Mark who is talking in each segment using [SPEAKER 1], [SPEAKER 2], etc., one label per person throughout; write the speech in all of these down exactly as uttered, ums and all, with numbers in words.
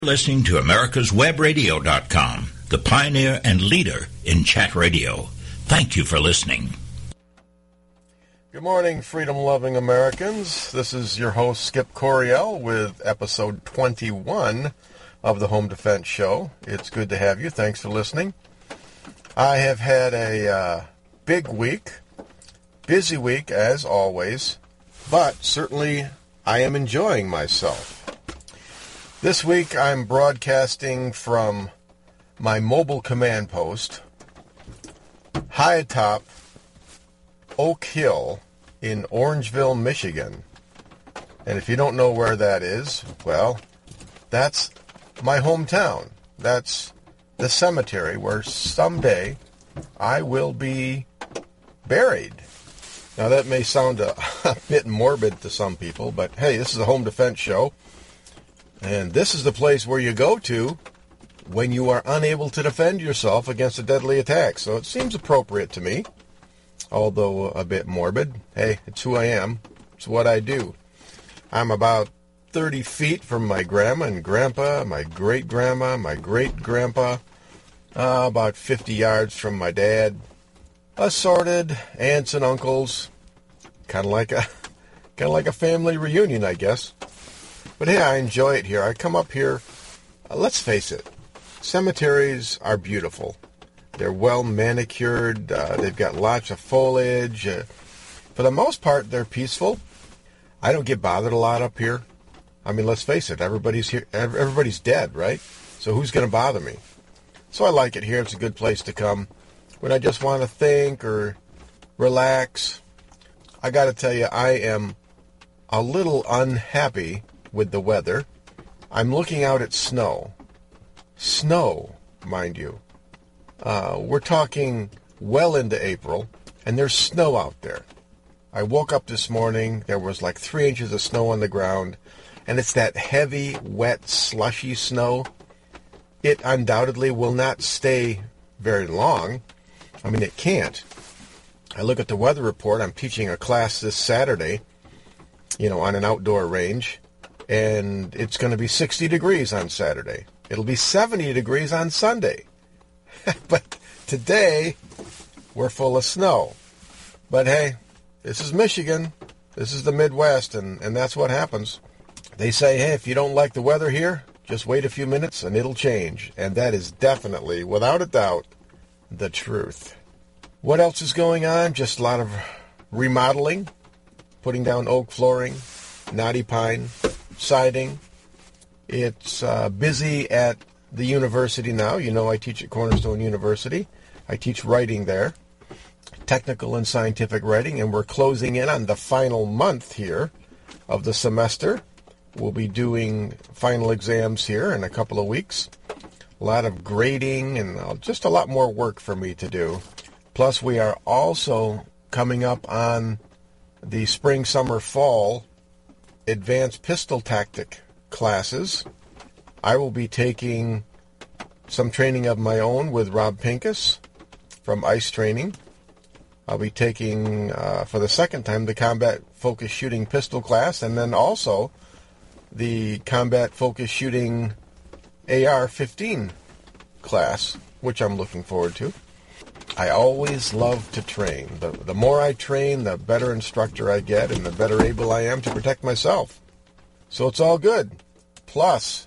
[SPEAKER 1] Listening to Americas Web Radio dot com, the pioneer and leader in chat radio. Thank you for listening.
[SPEAKER 2] Good morning, freedom-loving Americans. This is your host, Skip Coryell, with episode twenty-one of the Home Defense Show. It's good to have you. Thanks for listening. I have had a uh, big week, busy week as always, but certainly I am enjoying myself. This week I'm broadcasting from my mobile command post high atop Oak Hill in Orangeville, Michigan. And if you don't know where that is, well, that's my hometown. That's the cemetery where someday I will be buried. Now that may sound a, a bit morbid to some people, but hey, this is a home defense show. And this is the place where you go to when you are unable to defend yourself against a deadly attack. So it seems appropriate to me, although a bit morbid. Hey, it's who I am. It's what I do. I'm about thirty feet from my grandma and grandpa, my great-grandma, my great-grandpa, uh, about fifty yards from my dad. Assorted aunts and uncles. Kind of like a, kind of like a family reunion, I guess. But hey, I enjoy it here. I come up here, uh, let's face it, cemeteries are beautiful. They're well manicured. Uh, they've got lots of foliage. Uh, for the most part, they're peaceful. I don't get bothered a lot up here. I mean, let's face it, everybody's here. Everybody's dead, right? So who's going to bother me? So I like it here. It's a good place to come when I just want to think or relax. I got to tell you, I am a little unhappy with the weather. I'm looking out at snow. Snow, mind you. Uh, we're talking well into April, and there's snow out there. I woke up this morning, there was like three inches of snow on the ground, and it's that heavy, wet, slushy snow. It undoubtedly will not stay very long. I mean, it can't. I look at the weather report. I'm teaching a class this Saturday, you know, on an outdoor range. And it's going to be sixty degrees on Saturday. It'll be seventy degrees on Sunday. But today, we're full of snow. But hey, this is Michigan. This is the Midwest, and, and that's what happens. They say, hey, if you don't like the weather here, just wait a few minutes and it'll change. And that is definitely, without a doubt, the truth. What else is going on? Just a lot of remodeling, putting down oak flooring, knotty pine siding. It's uh, busy at the university now. You know I teach at Cornerstone University. I teach writing there, technical and scientific writing, and we're closing in on the final month here of the semester. We'll be doing final exams here in a couple of weeks. A lot of grading and uh, just a lot more work for me to do. Plus, we are also coming up on the spring, summer, fall advanced pistol tactic classes. I will be taking some training of my own with Rob Pincus from ICE Training. I'll be taking, uh, for the second time, the combat focus shooting pistol class, and then also the combat focus shooting A R fifteen class, which I'm looking forward to. I always love to train. The, the more I train, the better instructor I get and the better able I am to protect myself. So it's all good. Plus,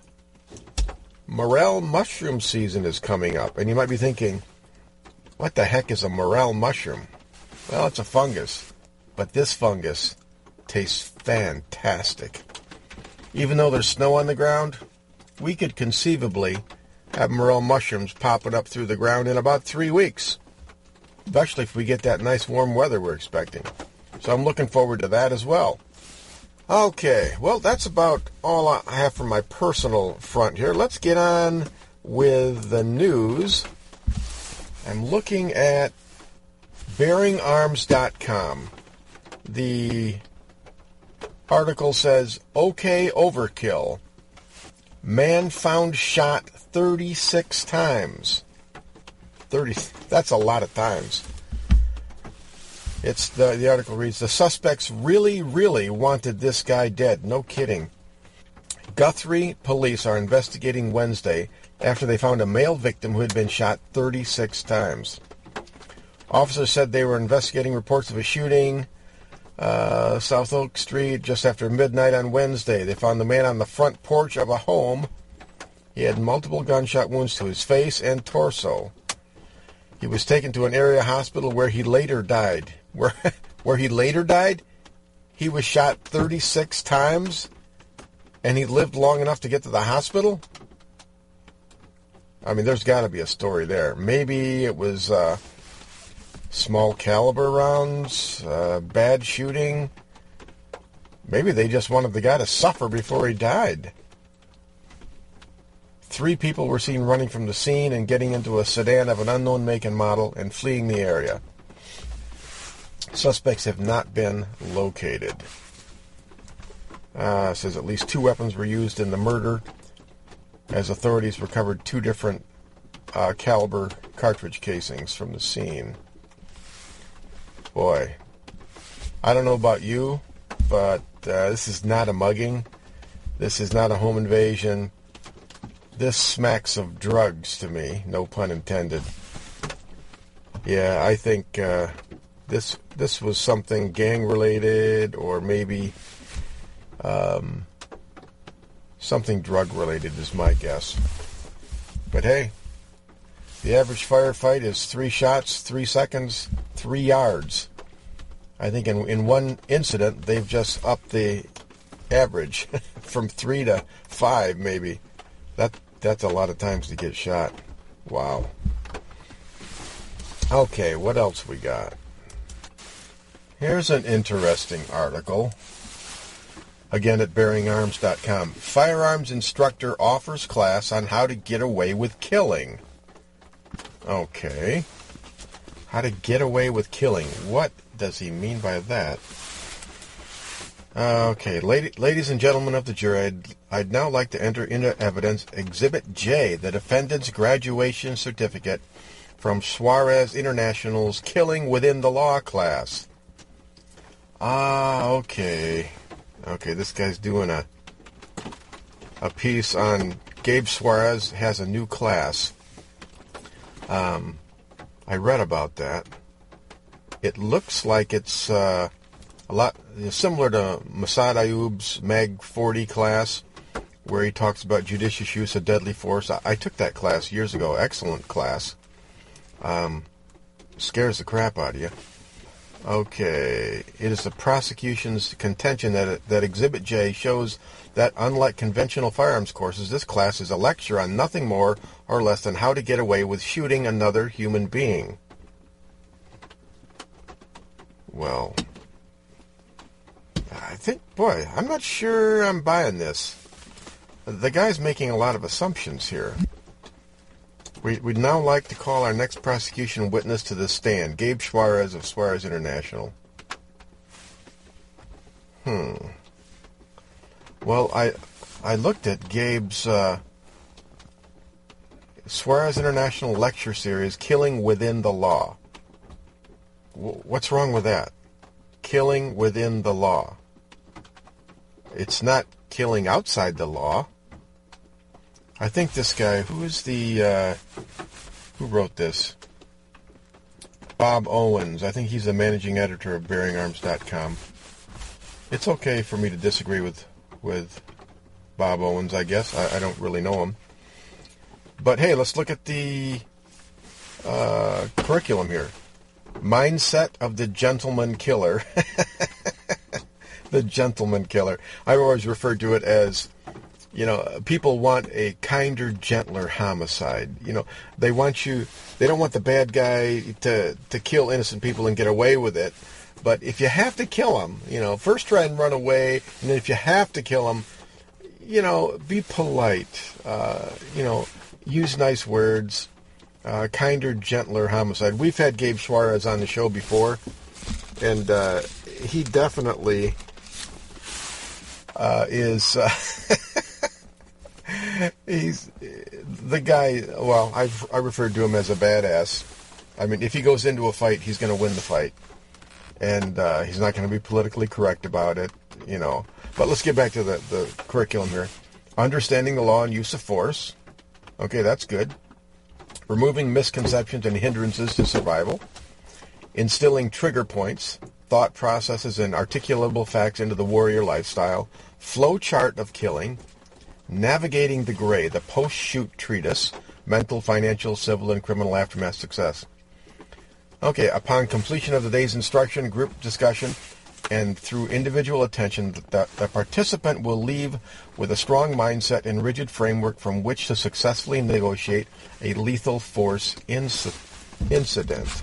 [SPEAKER 2] morel mushroom season is coming up. And you might be thinking, what the heck is a morel mushroom? Well, it's a fungus. But this fungus tastes fantastic. Even though there's snow on the ground, we could conceivably have morel mushrooms popping up through the ground in about three weeks. Especially if we get that nice warm weather we're expecting. So I'm looking forward to that as well. Okay, well, that's about all I have from my personal front here. Let's get on with the news. I'm looking at bearing arms dot com. The article says, OK overkill. Man found shot thirty-six times. thirty, that's a lot of times. It's the, the article reads, the suspects really, really wanted this guy dead. No kidding. Guthrie police are investigating Wednesday after they found a male victim who had been shot thirty-six times. Officers said they were investigating reports of a shooting uh, South Oak Street just after midnight on Wednesday. They found the man on the front porch of a home. He had multiple gunshot wounds to his face and torso. He was taken to an area hospital where he later died. Where, where he later died? He was shot thirty-six times, and he lived long enough to get to the hospital? I mean, there's got to be a story there. Maybe it was uh, small caliber rounds, uh, bad shooting. Maybe they just wanted the guy to suffer before he died. Three people were seen running from the scene and getting into a sedan of an unknown make and model and fleeing the area. Suspects have not been located. Uh, it says at least two weapons were used in the murder, as authorities recovered two different uh, caliber cartridge casings from the scene. Boy, I don't know about you, but uh, this is not a mugging. This is not a home invasion. This smacks of drugs to me, no pun intended. Yeah, I think uh, this this was something gang-related, or maybe um, something drug-related is my guess. But hey, the average firefight is three shots, three seconds, three yards. I think in in one incident, they've just upped the average from three to five, maybe. That That's a lot of times to get shot. Wow. Okay, what else we got? Here's an interesting article. Again at bearing arms dot com. Firearms instructor offers class on how to get away with killing. Okay. How to get away with killing. What does he mean by that? Okay, lady, ladies and gentlemen of the jury, I'd, I'd now like to enter into evidence Exhibit J, the defendant's graduation certificate from Suarez International's Killing Within the Law class. Ah, okay. Okay, this guy's doing a a piece on Gabe Suarez has a new class. Um, I read about that. It looks like it's uh, a lot similar to Massad Ayub's Mag forty class, where he talks about judicious use of deadly force. I, I took that class years ago. Excellent class. Um, scares the crap out of you. Okay. It is the prosecution's contention that that Exhibit J shows that, unlike conventional firearms courses, this class is a lecture on nothing more or less than how to get away with shooting another human being. Well, I think, boy, I'm not sure I'm buying this. The guy's making a lot of assumptions here. We, we'd now like to call our next prosecution witness to the stand, Gabe Suarez of Suarez International. Hmm. Well, I I looked at Gabe's uh, Suarez International lecture series, Killing Within the Law. W- what's wrong with that? Killing within the law. It's not killing outside the law. I think this guy, who is the, uh, who wrote this? Bob Owens. I think he's the managing editor of bearing arms dot com. It's okay for me to disagree with, with Bob Owens, I guess. I, I don't really know him. But hey, let's look at the uh, curriculum here. Mindset of the Gentleman Killer. The Gentleman Killer. I've always referred to it as, you know, people want a kinder, gentler homicide. You know, they want you, they don't want the bad guy to, to kill innocent people and get away with it. But if you have to kill them, you know, first try and run away, and then if you have to kill them, you know, be polite. Uh, you know, use nice words. Uh, kinder, gentler homicide. We've had Gabe Suarez on the show before, and uh, he definitely uh, is. Uh, he's the guy. Well, I've I referred to him as a badass. I mean, if he goes into a fight, he's going to win the fight, and uh, he's not going to be politically correct about it. You know. But let's get back to the, the curriculum here. understanding the law and use of force. Okay, that's good. Removing misconceptions and hindrances to survival. Instilling trigger points, thought processes, and articulable facts into the warrior lifestyle. Flow chart of killing. Navigating the Gray, the post-shoot treatise. Mental, financial, civil, and criminal aftermath success. Okay, upon completion of the day's instruction, group discussion, and through individual attention, the, the participant will leave with a strong mindset and rigid framework from which to successfully negotiate a lethal force inc- incident.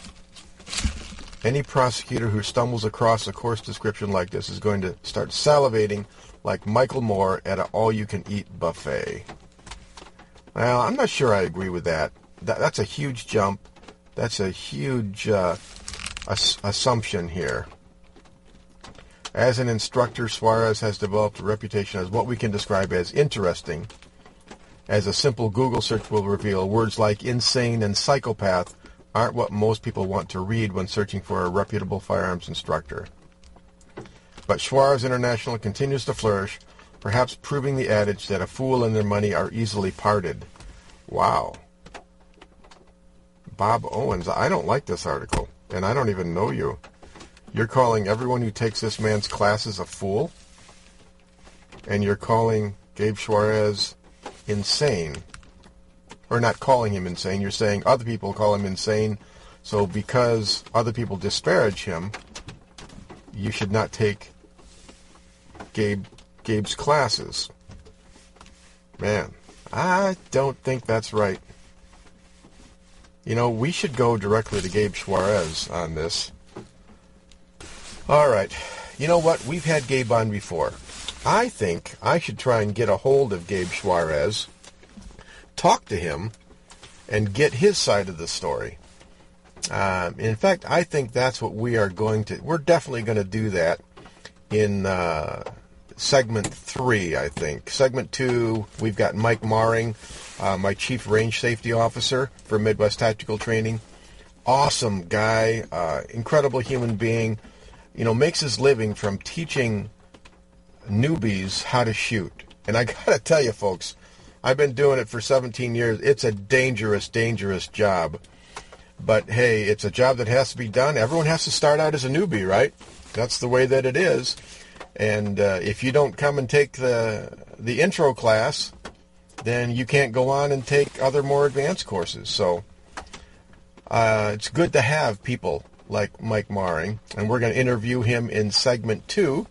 [SPEAKER 2] Any prosecutor who stumbles across a course description like this is going to start salivating like Michael Moore at an all-you-can-eat buffet. Well, I'm not sure I agree with that. that that's a huge jump. That's a huge uh, ass- assumption here. As an instructor, Suarez has developed a reputation as what we can describe as interesting. As a simple Google search will reveal, words like insane and psychopath aren't what most people want to read when searching for a reputable firearms instructor. But Suarez International continues to flourish, perhaps proving the adage that a fool and their money are easily parted. Wow. Bob Owens, I don't like this article, and I don't even know you. You're calling everyone who takes this man's classes a fool? And you're calling Gabe Suarez insane. Or not calling him insane, you're saying other people call him insane, so because other people disparage him, you should not take Gabe Gabe's classes. Man, I don't think that's right. You know, we should go directly to Gabe Suarez on this. All right. You know what? We've had Gabe on before. I think I should try and get a hold of Gabe Suarez, talk to him, and get his side of the story. Um, in fact, I think that's what we are going to... We're definitely going to do that in uh, segment three, I think. Segment two, we've got Mike Maring, uh, my Chief Range Safety Officer for Midwest Tactical Training. Awesome guy, uh, incredible human being. You know, makes his living from teaching newbies how to shoot. And I got to tell you, folks, I've been doing it for seventeen years. It's a dangerous, dangerous job. But, hey, it's a job that has to be done. Everyone has to start out as a newbie, right? That's the way that it is. And uh, if you don't come and take the the intro class, then you can't go on and take other more advanced courses. So uh, it's good to have people like Mike Maring, and we're going to interview him in segment two.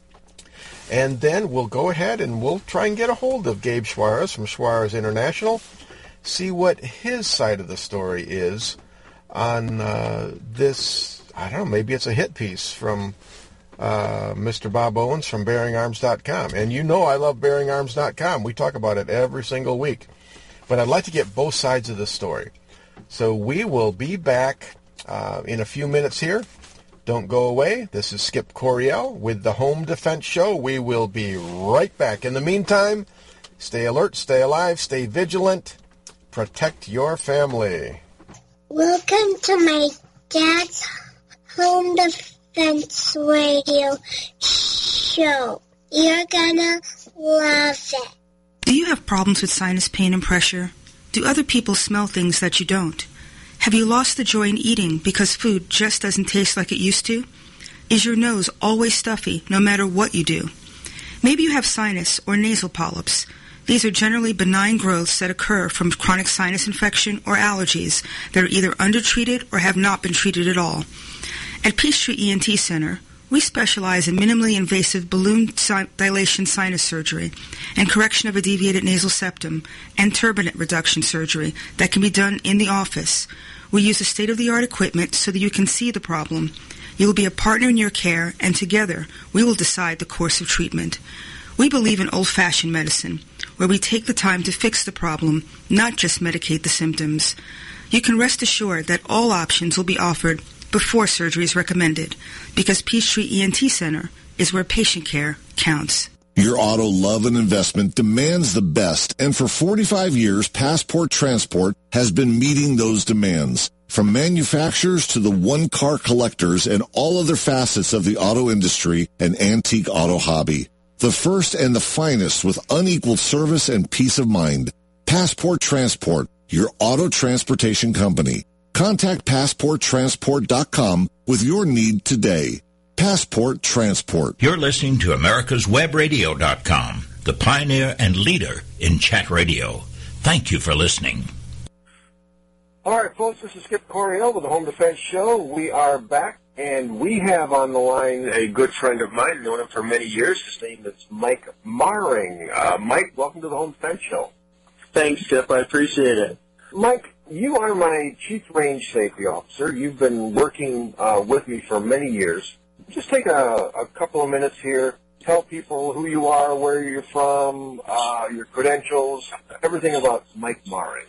[SPEAKER 2] And then we'll go ahead and we'll try and get a hold of Gabe Suarez from Suarez International, see what his side of the story is on uh, this. I don't know, maybe it's a hit piece from uh, Mister Bob Owens from Bearing Arms dot com. And you know I love Bearing Arms dot com. We talk about it every single week. But I'd like to get both sides of the story. So we will be back uh, in a few minutes here. Don't go away. This is Skip Coryell with the Home Defense Show. We will be right back. In the meantime, stay alert, stay alive, stay vigilant, protect your family.
[SPEAKER 3] Welcome to my dad's Home Defense Radio Show. You're gonna love it.
[SPEAKER 4] Do you have problems with sinus pain and pressure? Do other people smell things that you don't? Have you lost the joy in eating because food just doesn't taste like it used to? Is your nose always stuffy no matter what you do? Maybe you have sinus or nasal polyps. These are generally benign growths that occur from chronic sinus infection or allergies that are either undertreated or have not been treated at all. At Peachtree E N T Center, we specialize in minimally invasive balloon si- dilation sinus surgery and correction of a deviated nasal septum and turbinate reduction surgery that can be done in the office. We use the state-of-the-art equipment so that you can see the problem. You will be a partner in your care, and together we will decide the course of treatment. We believe in old-fashioned medicine, where we take the time to fix the problem, not just medicate the symptoms. You can rest assured that all options will be offered before surgery is recommended, because Peachtree E N T Center is where patient care counts.
[SPEAKER 5] Your auto love and investment demands the best, and for forty-five years, Passport Transport has been meeting those demands. From manufacturers to the one-car collectors and all other facets of the auto industry and antique auto hobby. The first and the finest with unequaled service and peace of mind. Passport Transport, your auto transportation company. Contact passport transport dot com with your need today. Passport Transport.
[SPEAKER 1] You're listening to America's Web Radio dot com, the pioneer and leader in chat radio. Thank you for listening.
[SPEAKER 2] All right, folks, this is Skip Coryell with the Home Defense Show. We are back, and we have on the line a good friend of mine. I've known him for many years. His name is Mike Maring. Uh, Mike, welcome to the Home Defense Show.
[SPEAKER 6] Thanks, Skip. I appreciate it.
[SPEAKER 2] Mike, you are my Chief Range Safety Officer. You've been working uh, with me for many years. Just take a, a couple of minutes here. Tell people who you are, where you're from, uh, your credentials, everything about Mike Maring.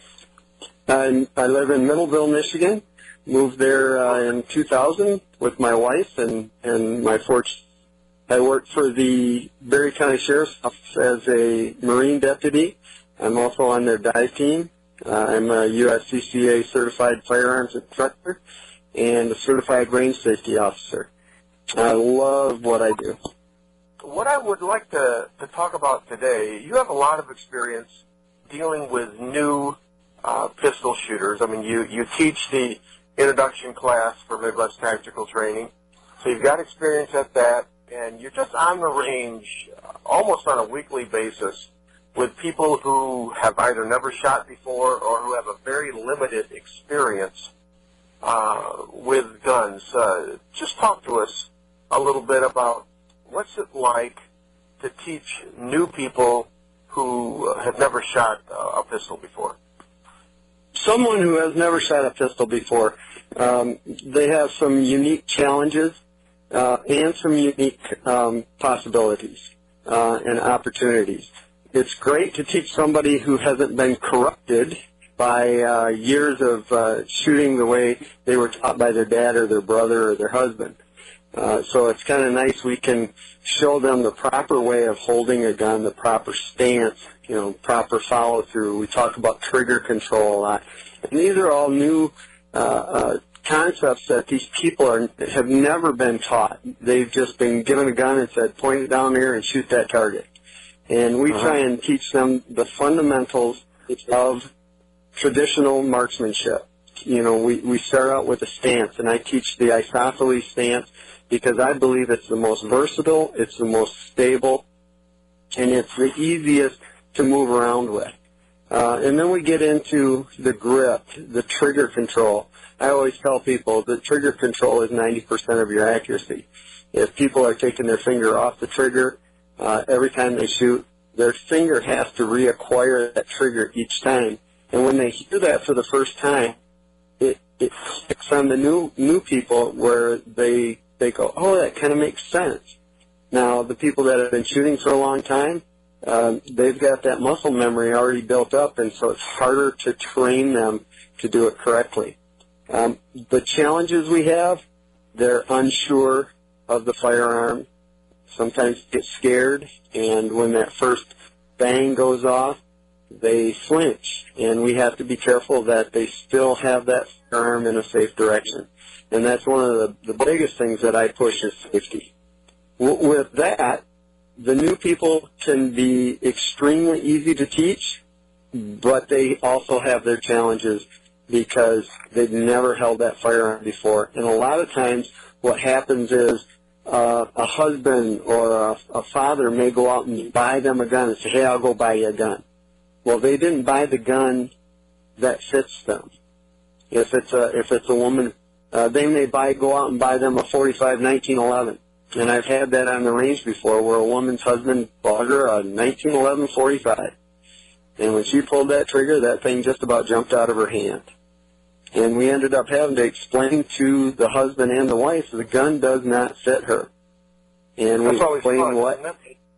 [SPEAKER 6] I, I live in Middleville, Michigan. Moved there uh, in two thousand with my wife and, and my fortune. I work for the Berry County Sheriff's Office as a Marine deputy. I'm also on their dive team. Uh, I'm a U S C C A certified firearms instructor and a certified range safety officer. I love what I do.
[SPEAKER 2] What I would like to, to talk about today, you have a lot of experience dealing with new uh, pistol shooters. I mean, you, you teach the introduction class for Midwest Tactical Training, so you've got experience at that, and you're just on the range uh, almost on a weekly basis with people who have either never shot before or who have a very limited experience uh, with guns. Uh, just talk to us a little bit about what's it like to teach new people who have never shot uh, a pistol before.
[SPEAKER 6] Someone who has never shot a pistol before, um, they have some unique challenges uh, and some unique um, possibilities uh, and opportunities. It's great to teach somebody who hasn't been corrupted by uh, years of uh, shooting the way they were taught by their dad or their brother or their husband. Uh, so it's kind of nice we can show them the proper way of holding a gun, the proper stance, you know, proper follow-through. We talk about trigger control a lot. And these are all new uh, uh, concepts that these people are, have never been taught. They've just been given a gun and said, point it down there and shoot that target. And we uh-huh. try and teach them the fundamentals of traditional marksmanship. You know, we, we start out with a stance, and I teach the isosceles stance because I believe it's the most versatile, it's the most stable, and it's the easiest to move around with. Uh, and then we get into the grip, the trigger control. I always tell people that trigger control is ninety percent of your accuracy. If people are taking their finger off the trigger uh, every time they shoot, their finger has to reacquire that trigger each time. And when they hear that for the first time, it, it clicks on the new new people where they they go, oh, that kind of makes sense. Now, the people that have been shooting for a long time, uh, they've got that muscle memory already built up, and so it's harder to train them to do it correctly. Um, the challenges we have, they're unsure of the firearm, sometimes get scared, and when that first bang goes off, they flinch, and we have to be careful that they still have that firearm in a safe direction. And that's one of the, the biggest things that I push is safety. W- with that, the new people can be extremely easy to teach, but they also have their challenges because they've never held that firearm before. And a lot of times what happens is uh, a husband or a, a father may go out and buy them a gun and say, hey, I'll go buy you a gun. Well, they didn't buy the gun that fits them. If it's a if it's a woman, uh, they may buy go out and buy them a forty-five nineteen eleven. And I've had that on the range before, where a woman's husband bought her a nineteen eleven forty-five, and when she pulled that trigger, that thing just about jumped out of her hand. And we ended up having to explain to the husband and the wife the gun does not fit her. And we explained what.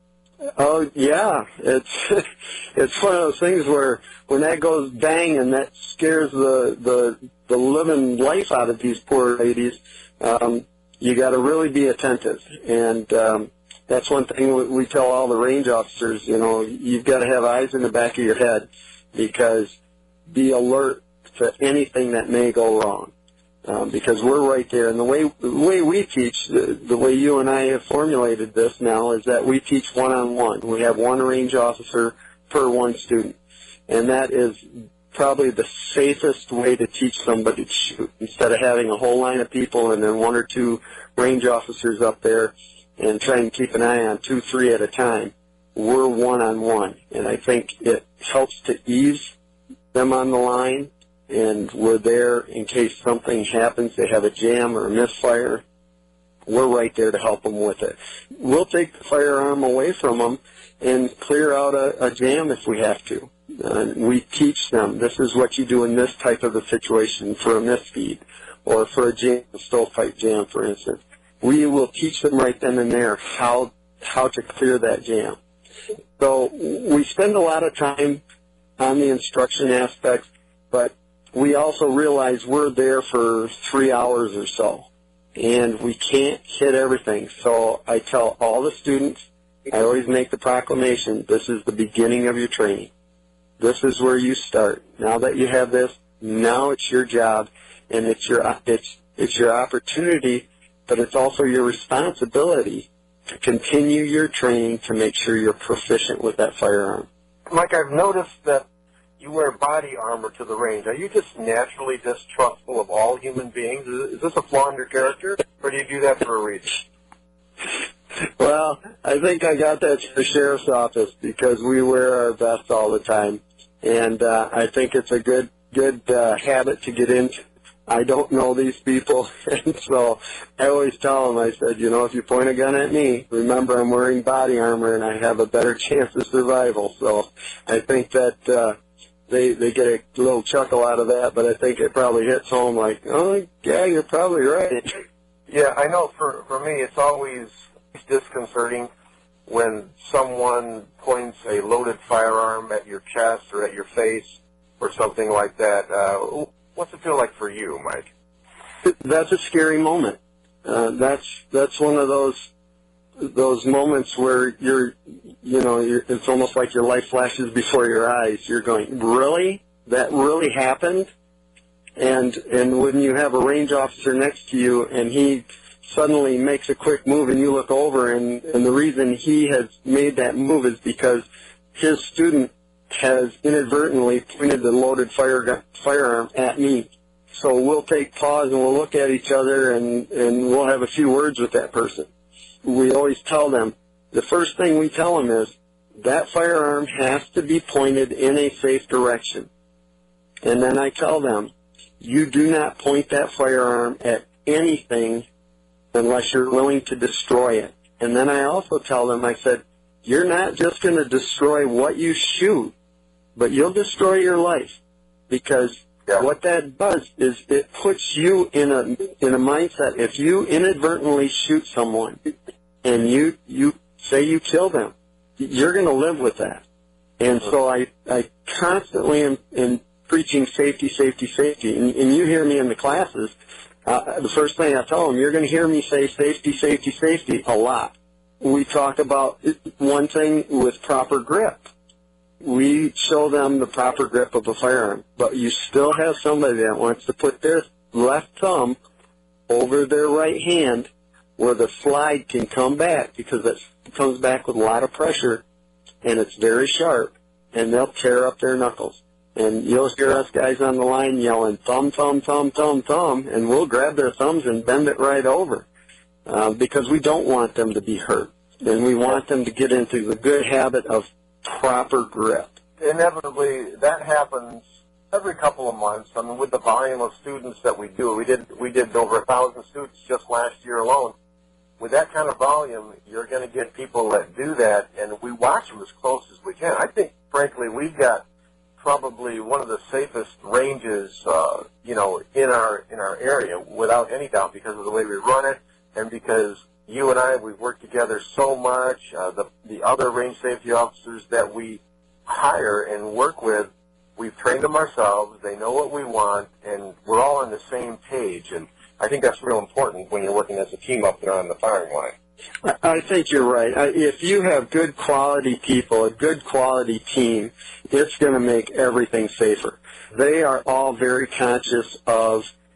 [SPEAKER 6] Oh yeah, it's it's one of those things where when that goes bang and that scares the the, the living life out of these poor ladies, um, you got to really be attentive. And um, that's one thing we, we tell all the range officers. You know, you've got to have eyes in the back of your head because be alert to anything that may go wrong. um, because we're right there. And the way the way we teach, the, the way you and I have formulated this now, is that we teach one-on-one. We have one range officer per one student, and that is probably the safest way to teach somebody to shoot, instead of having a whole line of people and then one or two range officers up there and trying to keep an eye on two, three at a time. We're one-on-one, and I think it helps to ease them on the line, and we're there in case something happens, they have a jam or a misfire. We're right there to help them with it. We'll take the firearm away from them and clear out a, a jam if we have to. Uh, we teach them, this is what you do in this type of a situation for a misfeed or for a jam, a stovepipe jam, for instance. We will teach them right then and there how how to clear that jam. So we spend a lot of time on the instruction aspects, but we also realize we're there for three hours or so, and we can't hit everything. So I tell all the students, I always make the proclamation, this is the beginning of your training. This is where you start. Now that you have this, now it's your job, and it's your it's it's your opportunity, but it's also your responsibility to continue your training to make sure you're proficient with that firearm.
[SPEAKER 2] Mike, I've noticed that you wear body armor to the range. Are you just naturally distrustful of all human beings? Is this a flaw in your character, or do you do that for a reason?
[SPEAKER 6] Well, I think I got that to the sheriff's office because we wear our vests all the time, and uh, I think it's a good good uh, habit to get into. I don't know these people, and so I always tell them, I said, you know, if you point a gun at me, remember I'm wearing body armor and I have a better chance of survival. So I think that uh, they they get a little chuckle out of that, but I think it probably hits home like, oh, yeah, you're probably right.
[SPEAKER 2] Yeah, I know for, for me it's always disconcerting when someone points a loaded firearm at your chest or at your face or something like that. Uh, what's it feel like for you, Mike?
[SPEAKER 6] That's a scary moment. Uh, that's that's one of those those moments where you're, you know, you're, it's almost like your life flashes before your eyes. You're going, really? That really happened? And and when you have a range officer next to you and he suddenly makes a quick move and you look over, and, and the reason he has made that move is because his student has inadvertently pointed the loaded fire, firearm at me. So we'll take pause and we'll look at each other and, and we'll have a few words with that person. We always tell them, the first thing we tell them is, that firearm has to be pointed in a safe direction. And then I tell them, you do not point that firearm at anything unless you're willing to destroy it. And then I also tell them, I said, you're not just going to destroy what you shoot, but you'll destroy your life. Because yeah. what that does is it puts you in a in a mindset. If you inadvertently shoot someone and you, you say you kill them, you're going to live with that. And so I, I constantly am, am preaching safety, safety, safety. And, and you hear me in the classes. Uh, the first thing I tell them, you're going to hear me say safety, safety, safety a lot. We talk about one thing with proper grip. We show them the proper grip of a firearm, but you still have somebody that wants to put their left thumb over their right hand where the slide can come back, because it comes back with a lot of pressure, and it's very sharp, and they'll tear up their knuckles. And you'll hear us guys on the line yelling, thumb, thumb, thumb, thumb, thumb, and we'll grab their thumbs and bend it right over uh, because we don't want them to be hurt, and we want them to get into the good habit of proper grip.
[SPEAKER 2] Inevitably, that happens every couple of months. I mean, with the volume of students that we do, we did we did over a thousand students just last year alone. With that kind of volume, you're going to get people that do that, and we watch them as close as we can. I think, frankly, we've got probably one of the safest ranges, uh, you know, in our in our area, without any doubt, because of the way we run it, and because you and I, we've worked together so much. Uh, the the other range safety officers that we hire and work with, we've trained them ourselves. They know what we want, and we're all on the same page. And I think that's real important when you're working as a team up there on the firing line.
[SPEAKER 6] I think you're right. If you have good quality people, a good quality team, it's going to make everything safer. They are all very conscious of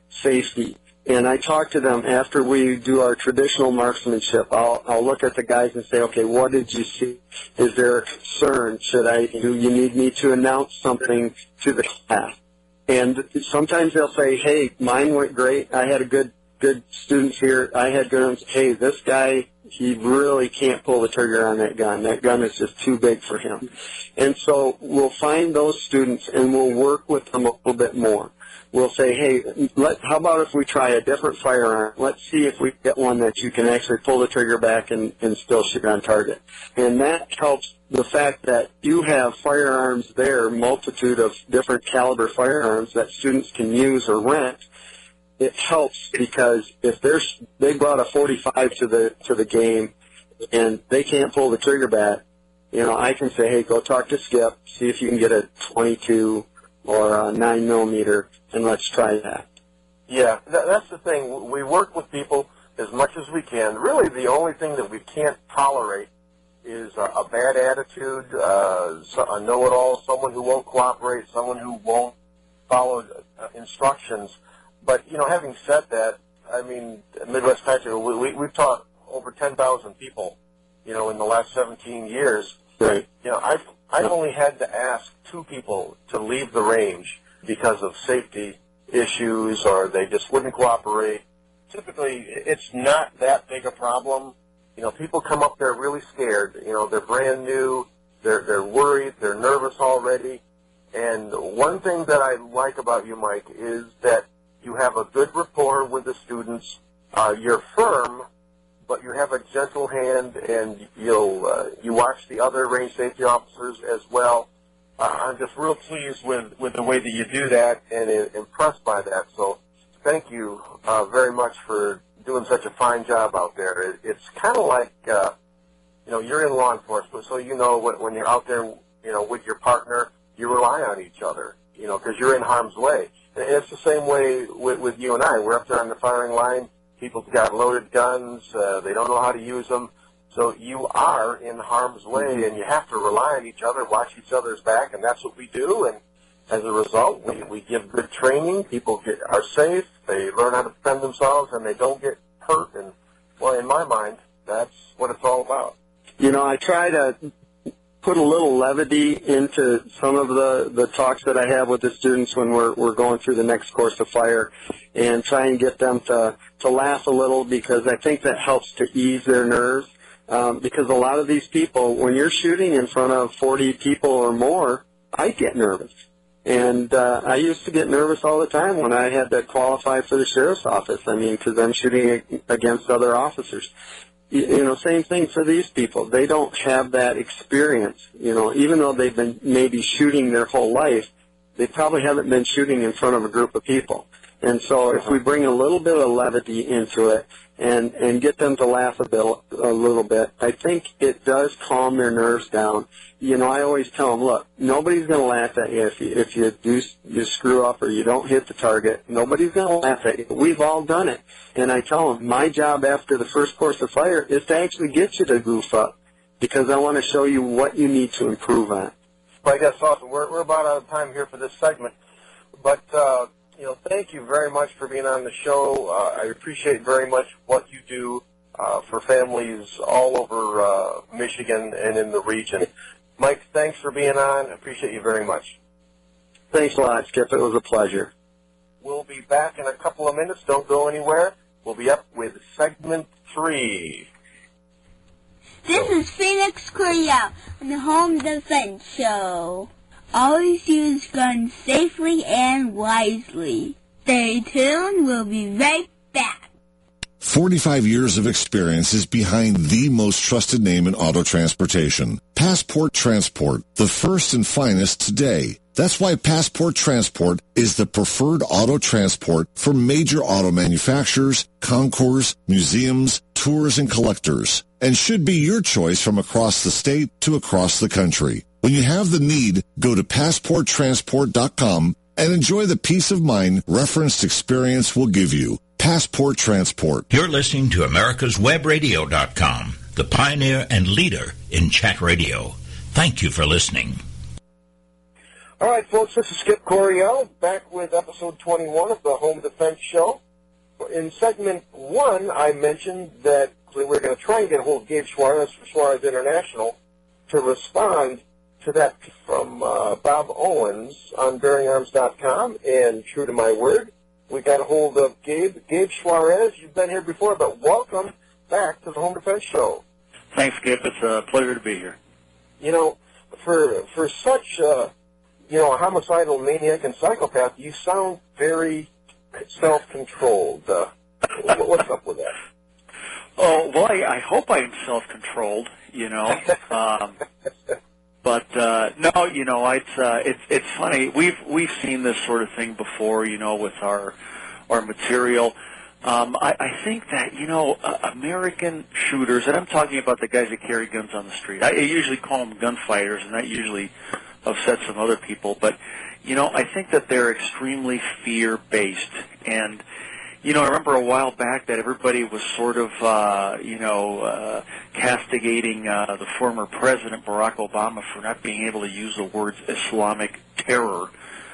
[SPEAKER 6] safety. And I talk to them after we do our traditional marksmanship. I'll, I'll look at the guys and say, okay, what did you see? Is there a concern? Should I, do you need me to announce something to the class? And sometimes they'll say, hey, mine went great. I had a good, good students here. I had good ones. Hey, this guy, he really can't pull the trigger on that gun. That gun is just too big for him. And so we'll find those students and we'll work with them a little bit more. We'll say, hey, let, how about if we try a different firearm? Let's see if we get one that you can actually pull the trigger back and, and still shoot on target. And that helps the fact that you have firearms there, multitude of different caliber firearms that students can use or rent. It helps because if there's, they brought a forty-five to the to the game and they can't pull the trigger back, you know, I can say, hey, go talk to Skip, see if you can get a twenty-two or a nine millimeter, and let's try that.
[SPEAKER 2] Yeah, that, that's the thing. We work with people as much as we can. Really, the only thing that we can't tolerate is a, a bad attitude, uh, a know-it-all, someone who won't cooperate, someone who won't follow uh, instructions. But, you know, having said that, I mean, Midwest Tactical, we, we, we've taught over ten thousand people, you know, in the last seventeen years.
[SPEAKER 6] Right.
[SPEAKER 2] You know, I've, I've only had to ask two people to leave the range because of safety issues or they just wouldn't cooperate. Typically, it's not that big a problem. You know, people come up there really scared. You know, they're brand new. They're, they're worried. They're nervous already. And one thing that I like about you, Mike, is that you have a good rapport with the students. Uh, you're firm, but you have a gentle hand, and you'll uh, you watch the other range safety officers as well. Uh, I'm just real pleased with, with the way that you do that and uh, impressed by that. So thank you uh, very much for doing such a fine job out there. It, it's kind of like, uh, you know, you're in law enforcement, so you know when, when you're out there, you know, with your partner, you rely on each other, you know, because you're in harm's way. And it's the same way with, with you and I. We're up there on the firing line. People's got loaded guns. Uh, they don't know how to use them. So you are in harm's way, and you have to rely on each other, watch each other's back, and that's what we do. And as a result, we, we give good training. People get, are safe. They learn how to defend themselves, and they don't get hurt. And, well, in my mind, that's what it's all about.
[SPEAKER 6] You know, I try to put a little levity into some of the, the talks that I have with the students when we're, we're going through the next course of fire and try and get them to, to laugh a little because I think that helps to ease their nerves. Um, because a lot of these people, when you're shooting in front of forty people or more, I get nervous. And uh, I used to get nervous all the time when I had to qualify for the sheriff's office. I mean, because I'm shooting against other officers. You, you know, same thing for these people. They don't have that experience. You know, even though they've been maybe shooting their whole life, they probably haven't been shooting in front of a group of people. And so if we bring a little bit of levity into it and, and get them to laugh a, bit, a little bit, I think it does calm their nerves down. You know, I always tell them, look, nobody's going to laugh at you if you, if you do you screw up or you don't hit the target. Nobody's going to laugh at you. We've all done it. And I tell them, my job after the first course of fire is to actually get you to goof up because I want to show you what you need to improve on.
[SPEAKER 2] Well, I guess awesome. We're, we're about out of time here for this segment. But, uh, you know, thank you very much for being on the show. Uh, I appreciate very much what you do uh, for families all over uh, Michigan and in the region. Mike, thanks for being on. I appreciate you very much.
[SPEAKER 6] Thanks a lot, Skip. It was a pleasure.
[SPEAKER 2] We'll be back in a couple of minutes. Don't go anywhere. We'll be up with segment three.
[SPEAKER 7] This is Phoenix Coriel on the Home Defense Show. Always use guns safely and wisely. Stay tuned. We'll be right back.
[SPEAKER 5] forty-five years of experience is behind the most trusted name in auto transportation. Passport Transport, the first and finest today. That's why Passport Transport is the preferred auto transport for major auto manufacturers, concours, museums, tours, and collectors, and should be your choice from across the state to across the country. When you have the need, go to passport transport dot com and enjoy the peace of mind referenced experience will give you. Passport Transport.
[SPEAKER 1] You're listening to Americas Web Radio dot com, the pioneer and leader in chat radio. Thank you for listening.
[SPEAKER 2] All right, folks, this is Skip Coryell, back with episode twenty-one of the Home Defense Show. In segment one, I mentioned that we were going to try and get a hold of Gabe Suarez from Suarez International to respond to that from uh, Bob Owens on bearing arms dot com, and true to my word, we got a hold of Gabe. Gabe Suarez, you've been here before, but welcome back to the Home Defense Show.
[SPEAKER 8] Thanks, Skip. It's a pleasure to be here.
[SPEAKER 2] You know, for for such uh, you know, a homicidal maniac and psychopath, you sound very self-controlled. Uh, what's up with that?
[SPEAKER 8] Oh, well, I, I hope I am self-controlled, you know. Um, but, uh, no, you know, it's, uh, it's, it's funny. We've, we've seen this sort of thing before, you know, with our, our material. Um, I, I think that, you know, uh, American shooters, and I'm talking about the guys that carry guns on the street. I usually call them gunfighters, and that usually upsets some other people. But, you know, I think that they're extremely fear-based. And, you know, I remember a while back that everybody was sort of, uh, you know, uh, castigating uh, the former president, Barack Obama, for not being able to use the words Islamic terror.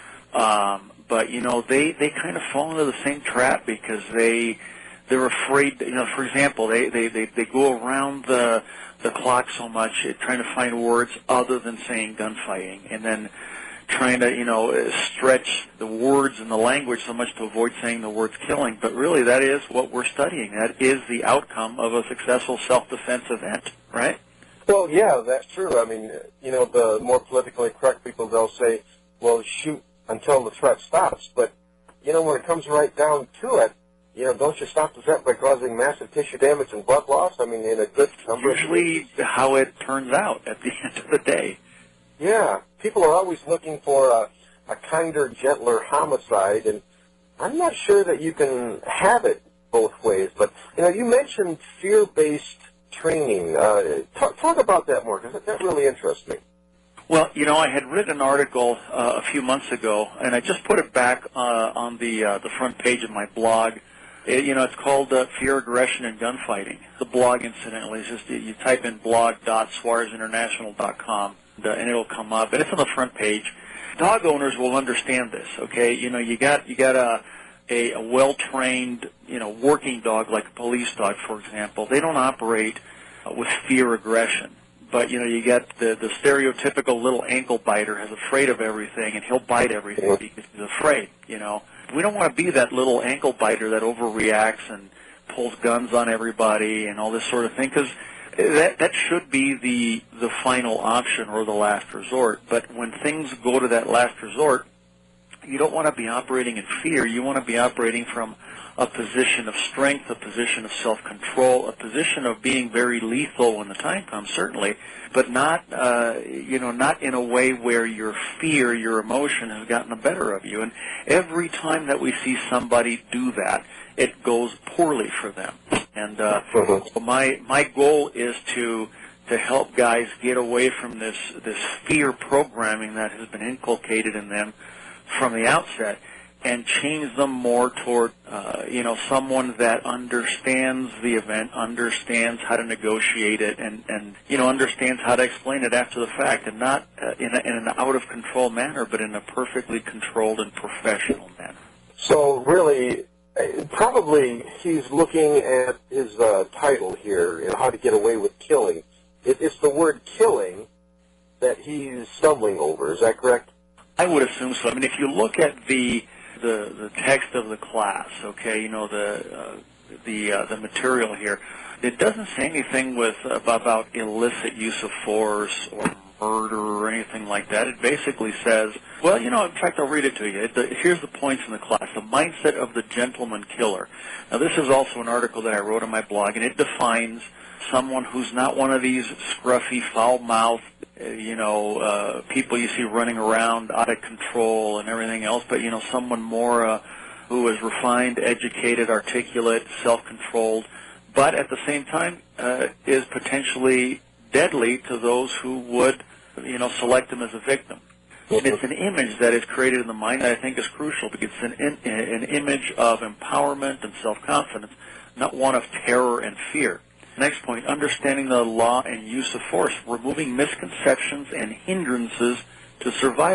[SPEAKER 8] Um, but, you know, they, they kind of fall into the same trap because they, they're afraid, you know, for example, they, they, they, they go around the, the clock so much uh, trying to find words other than saying gunfighting, and then trying to, you know, stretch the words and the language so much to avoid saying the words killing. But really, that is what we're studying. That is the outcome of a successful self-defense event, right?
[SPEAKER 2] Well, yeah, that's true. I mean, you know, the more politically correct people, they'll say, well, shoot until the threat stops. But, you know, when it comes right down to it, you know, don't you stop the threat by causing massive tissue damage and blood loss? I mean, in a good number of
[SPEAKER 8] Usually how it turns out at the end of the day.
[SPEAKER 2] Yeah, people are always looking for a, a kinder, gentler homicide, and I'm not sure that you can have it both ways. But, you know, you mentioned fear-based training. Uh, talk, talk about that more, because that, that really interests me.
[SPEAKER 8] Well, you know, I had written an article uh, a few months ago, and I just put it back uh, on the uh, the front page of my blog. It, you know, it's called uh, Fear, Aggression, and Gunfighting. The blog, incidentally, is just you type in blog dot suarez international dot com, and, uh, and it'll come up. And it's on the front page. Dog owners will understand this. Okay, you know, you got you got a a, a well-trained, you know, working dog like a police dog, for example. They don't operate uh, with fear, aggression. But, you know, you get the, the stereotypical little ankle biter who's afraid of everything, and he'll bite everything because he's afraid, you know. We don't want to be that little ankle biter that overreacts and pulls guns on everybody and all this sort of thing, because that, that should be the, the final option or the last resort. But when things go to that last resort, you don't want to be operating in fear. You want to be operating from a position of strength, a position of self-control, a position of being very lethal when the time comes, certainly, but not, uh, you know, not in a way where your fear, your emotion has gotten the better of you. And every time that we see somebody do that, it goes poorly for them. And uh, so my my goal is to to help guys get away from this this fear programming that has been inculcated in them from the outset, and change them more toward, uh, you know, someone that understands the event, understands how to negotiate it, and, and you know, understands how to explain it after the fact, and not uh, in, a, in an out-of-control manner, but in a perfectly controlled and professional manner.
[SPEAKER 2] So really, probably he's looking at his uh, title here, you know, How to Get Away with Killing. It, it's the word killing that he's stumbling over. Is that correct?
[SPEAKER 8] I would assume so. I mean, if you look at the the, the text of the class, okay, you know, the uh, the uh, the material here, it doesn't say anything with about, about illicit use of force or murder or anything like that. It basically says, well, you know, in fact, I'll read it to you. The, here's the points in the class. The mindset of the gentleman killer. Now, this is also an article that I wrote on my blog, and it defines someone who's not one of these scruffy, foul-mouthed, you know, uh, people you see running around out of control and everything else, but, you know, someone more uh, who is refined, educated, articulate, self-controlled, but at the same time uh, is potentially deadly to those who would, you know, select him as a victim. And it's an image that is created in the mind that I think is crucial, because it's an, in, an image of empowerment and self-confidence, not one of terror and fear. Next point, understanding the law and use of force, removing misconceptions and hindrances to survival.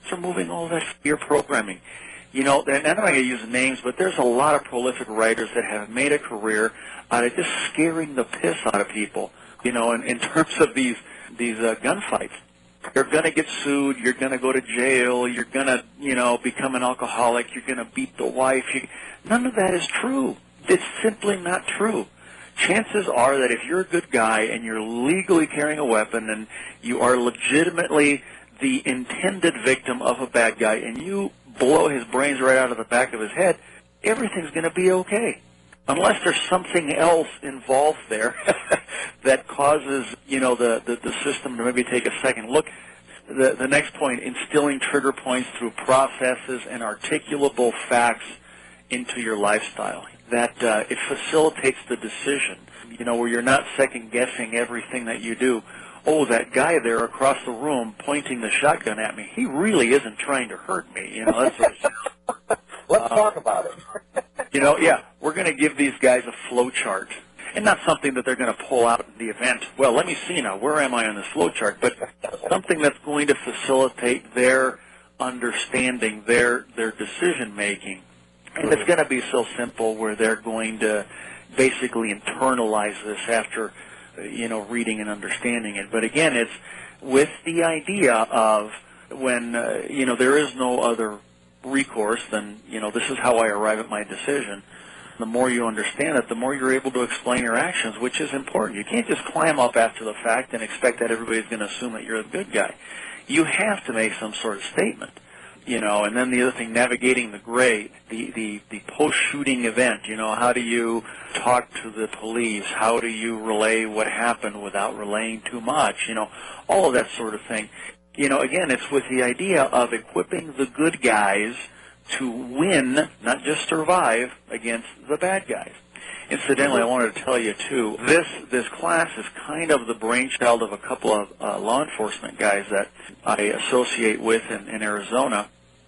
[SPEAKER 8] It's removing all that fear programming. You know, and I'm not going to use names, but there's a lot of prolific writers that have made a career out of just scaring the piss out of people, you know, in, in terms of these these uh, gunfights. You're going to get sued. You're going to go to jail. You're going to, you know, become an alcoholic. You're going to beat the wife. You, none of that is true. It's simply not true. Chances are that if you're a good guy and you're legally carrying a weapon and you are legitimately the intended victim of a bad guy and you blow his brains right out of the back of his head, everything's going to be okay. Unless there's something else involved there that causes, you know, the, the, the system to maybe take a second look. The, the next point, instilling trigger points through processes and articulable facts into your lifestyle. That uh, it facilitates the decision, you know, where you're not second-guessing everything that you do. Oh, that guy there across the room pointing the shotgun at me, he really isn't trying to hurt me. You know, that's sort of,
[SPEAKER 2] Let's
[SPEAKER 8] uh,
[SPEAKER 2] talk about it.
[SPEAKER 8] You know, yeah, we're going to give these guys a flow chart, and not something that they're going to pull out in the event. Well, let me see now, where am I on this flow chart? But something that's going to facilitate their understanding, their their decision-making. And it's going to be so simple where they're going to basically internalize this after, you know, reading and understanding it. But again, it's with the idea of when, uh, you know, there is no other recourse than, you know, this is how I arrive at my decision. The more you understand it, the more you're able to explain your actions, which is important. You can't just clam up after the fact and expect that everybody's going to assume that you're a good guy. You have to make some sort of statement. You know, and then the other thing, navigating the gray, the, the, the post-shooting event, you know, how do you talk to the police? How do you relay what happened without relaying too much? You know, all of that sort of thing. You know, again, it's with the idea of equipping the good guys to win, not just survive, against the bad guys. Incidentally, I wanted to tell you, too, this this class is kind of the brainchild of a couple of uh, law enforcement guys that I associate with in, in Arizona.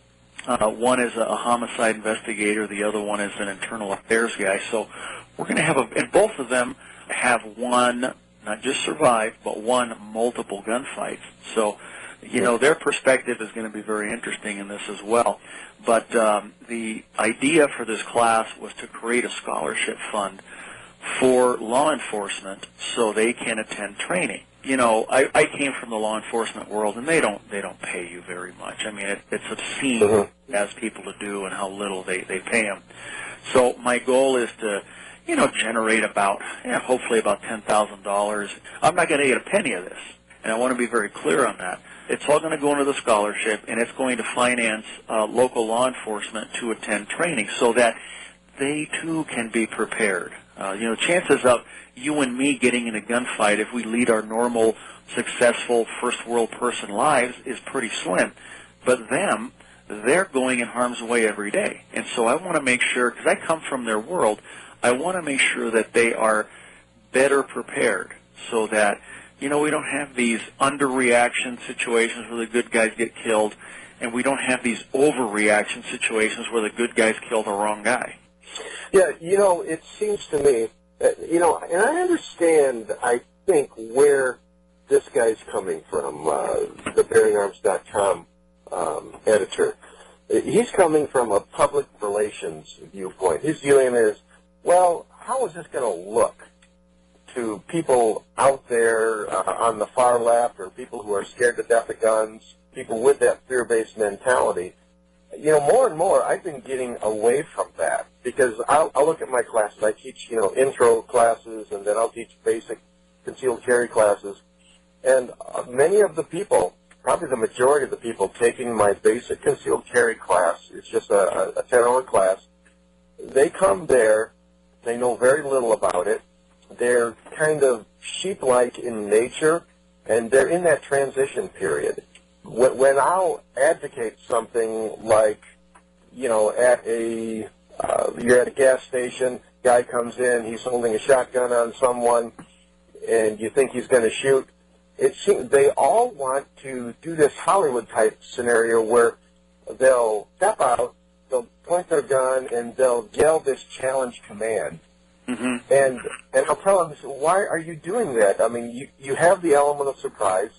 [SPEAKER 8] Uh, one is a homicide investigator. The other one is an internal affairs guy. So we're going to have a, and both of them have won, not just survived, but won multiple gunfights. So, you know, their perspective is going to be very interesting in this as well. But um, the idea for this class was to create a scholarship fund for law enforcement so they can attend training. You know, I, I came from the law enforcement world, and they don't they don't pay you very much. I mean, it, it's obscene mm-hmm. as people to do and how little they, they pay them. So my goal is to, you know, generate about, yeah, hopefully about ten thousand dollars. I'm not going to get a penny of this, and I want to be very clear on that. It's all going to go into the scholarship, and it's going to finance uh, local law enforcement to attend training so that they, too, can be prepared. Uh, you know, chances of you and me getting in a gunfight if we lead our normal, successful, first-world person lives is pretty slim. But them, they're going in harm's way every day. And so I want to make sure, because I come from their world, I want to make sure that they are better prepared so that, you know, we don't have these underreaction situations where the good guys get killed, and we don't have these overreaction situations where the good guys kill the wrong guy.
[SPEAKER 9] Yeah, you know, it seems to me, that, you know, and I understand, I think, where this guy's coming from, uh, the bearing arms dot com um, editor. He's coming from a public relations viewpoint. His viewing is, well, how is this going to look to people out there uh, on the far left or people who are scared to death of guns, people with that fear-based mentality? You know, more and more, I've been getting away from that because I'll, I'll look at my classes. I teach, you know, intro classes, and then I'll teach basic concealed carry classes. And uh, many of the people, probably the majority of the people taking my basic concealed carry class, it's just a, a ten-hour class, they come there, they know very little about it, they're kind of sheep-like in nature, and they're in that transition period. When I'll advocate something like, you know, at a, uh, you're at a gas station, guy comes in, he's holding a shotgun on someone, and you think he's going to shoot, it seems they all want to do this Hollywood-type scenario where they'll step out, they'll point their gun, and they'll yell this challenge command. Mm-hmm. And and I'll tell them, why are you doing that? I mean, you, you have the element of surprise.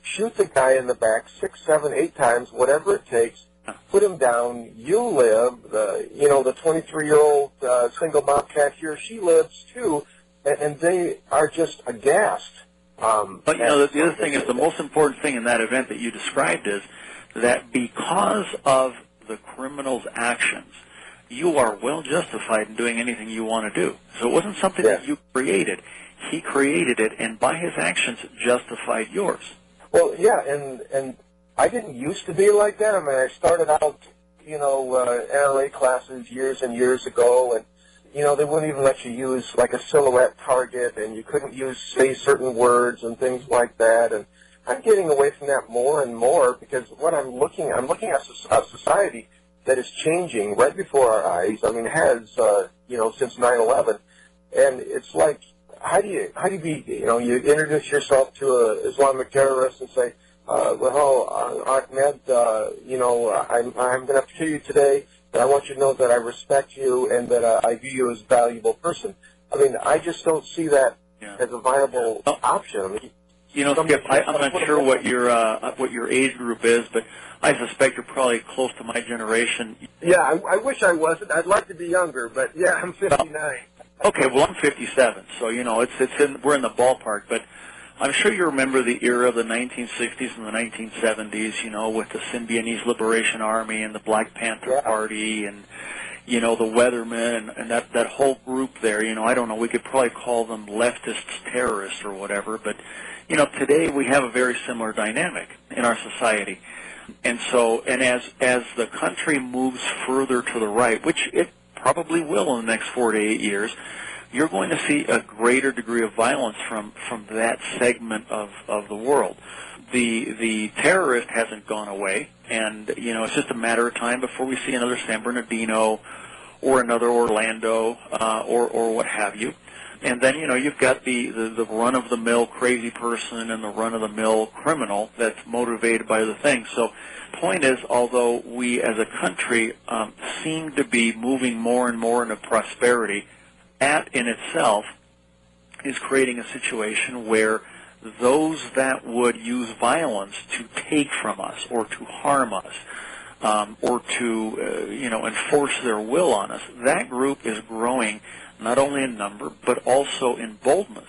[SPEAKER 9] shoot the guy in the back six, seven, eight times, whatever it takes, put him down. You live. The, you know, the twenty-three-year-old uh, single mom cashier, she lives too, and, and they are just aghast. Um,
[SPEAKER 8] but, you know, the, the other thing is the most important thing in that event that you described is that because of the criminal's actions, you are well justified in doing anything you want to do. So it wasn't something
[SPEAKER 9] yeah.
[SPEAKER 8] that you created. He created it, and by his actions, justified yours.
[SPEAKER 9] Well, yeah, and and I didn't used to be like that. I mean, I started out, you know, uh, N R A classes years and years ago, and, you know, they wouldn't even let you use, like, a silhouette target, and you couldn't use, say, certain words and things like that, and I'm getting away from that more and more because what I'm looking, I'm looking at a society that is changing right before our eyes. I mean, it has, uh, you know, since nine eleven, and it's like, how do you, how do you be, you know, you introduce yourself to a Islamic terrorist and say, uh, well, uh, Ahmed, uh, you know, I'm, I'm going to kill you today, but I want you to know that I respect you and that uh, I view you as a valuable person. I mean, I just don't see that yeah. as a viable oh. option. I mean,
[SPEAKER 8] You know, Skip, I, I'm not sure what your uh, what your age group is, but I suspect you're probably close to my generation.
[SPEAKER 9] Yeah, I, I wish I wasn't. I'd like to be younger, but yeah, I'm fifty-nine.
[SPEAKER 8] Okay, well, I'm fifty-seven, so you know, it's it's in we're in the ballpark. But I'm sure you remember the era of the nineteen sixties and the nineteen seventies. You know, with the Symbionese Liberation Army and the Black Panther
[SPEAKER 9] yeah.
[SPEAKER 8] Party and you know, the Weathermen and, and that, that whole group there, you know, I don't know, we could probably call them leftists, terrorists or whatever, but, you know, today we have a very similar dynamic in our society. And so, and as, as the country moves further to the right, which it probably will in the next four to eight years, you're going to see a greater degree of violence from, from that segment of, of the world. The the terrorist hasn't gone away, and you know it's just a matter of time before we see another San Bernardino or another Orlando uh, or or what have you. And then you know you've got the, the, the run-of-the-mill crazy person and the run-of-the-mill criminal that's motivated by the thing. So the point is, although we as a country um, seem to be moving more and more into prosperity, that in itself is creating a situation where those that would use violence to take from us or to harm us um, or to, uh, you know, enforce their will on us, that group is growing not only in number but also in boldness.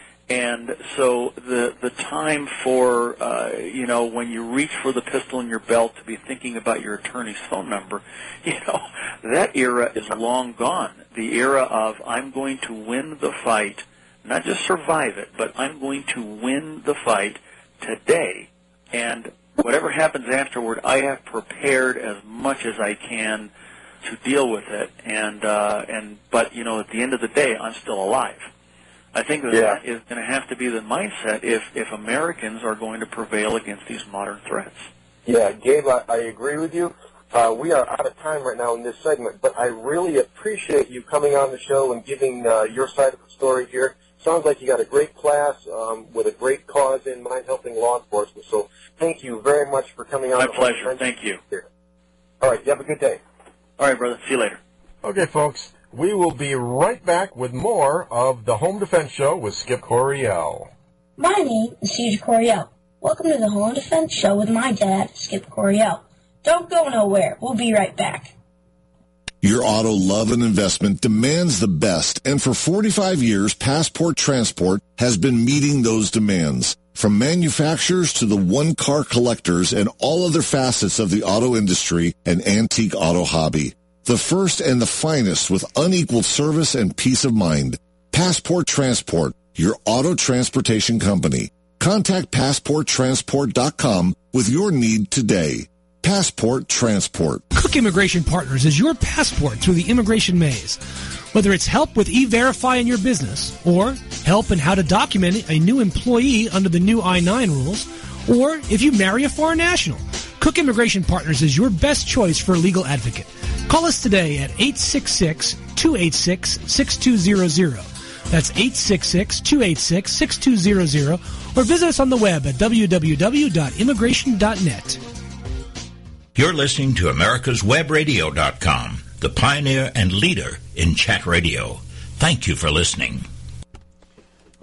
[SPEAKER 8] And so the the time for, uh, you know, when you reach for the pistol in your belt to be thinking about your attorney's phone number, you know, that era is long gone. The era of I'm going to win the fight, not just survive it, but I'm going to win the fight today, and whatever happens afterward, I have prepared as much as I can to deal with it, and uh, and but you know, at the end of the day, I'm still alive. I think that,
[SPEAKER 9] yeah.
[SPEAKER 8] that is going to have to be the mindset if if Americans are going to prevail against these modern threats.
[SPEAKER 9] Yeah, Gabe, I, I agree with you. Uh, we are out of time right now in this segment, but I really appreciate you coming on the show and giving uh, your side of the story here. Sounds like you got a great class um, with a great cause in mind, helping law enforcement. So thank you very much for coming on.
[SPEAKER 8] My pleasure. Thank you.
[SPEAKER 9] Here. All right, you have a good day.
[SPEAKER 8] All right, brother. See you later.
[SPEAKER 2] Okay, folks. We will be right back with more of the Home Defense Show with Skip Coryell.
[SPEAKER 10] My name is Cesar Coryell. Welcome to the Home Defense Show with my dad, Skip Coryell. Don't go nowhere. We'll be right back.
[SPEAKER 5] Your auto love and investment demands the best, and for forty-five years, Passport Transport has been meeting those demands. From manufacturers to the one-car collectors and all other facets of the auto industry and antique auto hobby. The first and the finest with unequaled service and peace of mind. Passport Transport, your auto transportation company. Contact passport transport dot com with your need today. Passport Transport.
[SPEAKER 11] Cook Immigration Partners is your passport through the immigration maze. Whether it's help with E-Verify in your business, or help in how to document a new employee under the new I nine rules, or if you marry a foreign national, Cook Immigration Partners is your best choice for a legal advocate. Call us today at eight six six, two eight six, six two zero zero. That's eight six six, two eight six, six two zero zero, or visit us on the web at w w w dot immigration dot net.
[SPEAKER 1] You're listening to America's Web Radio dot com, the pioneer and leader in chat radio. Thank you for listening.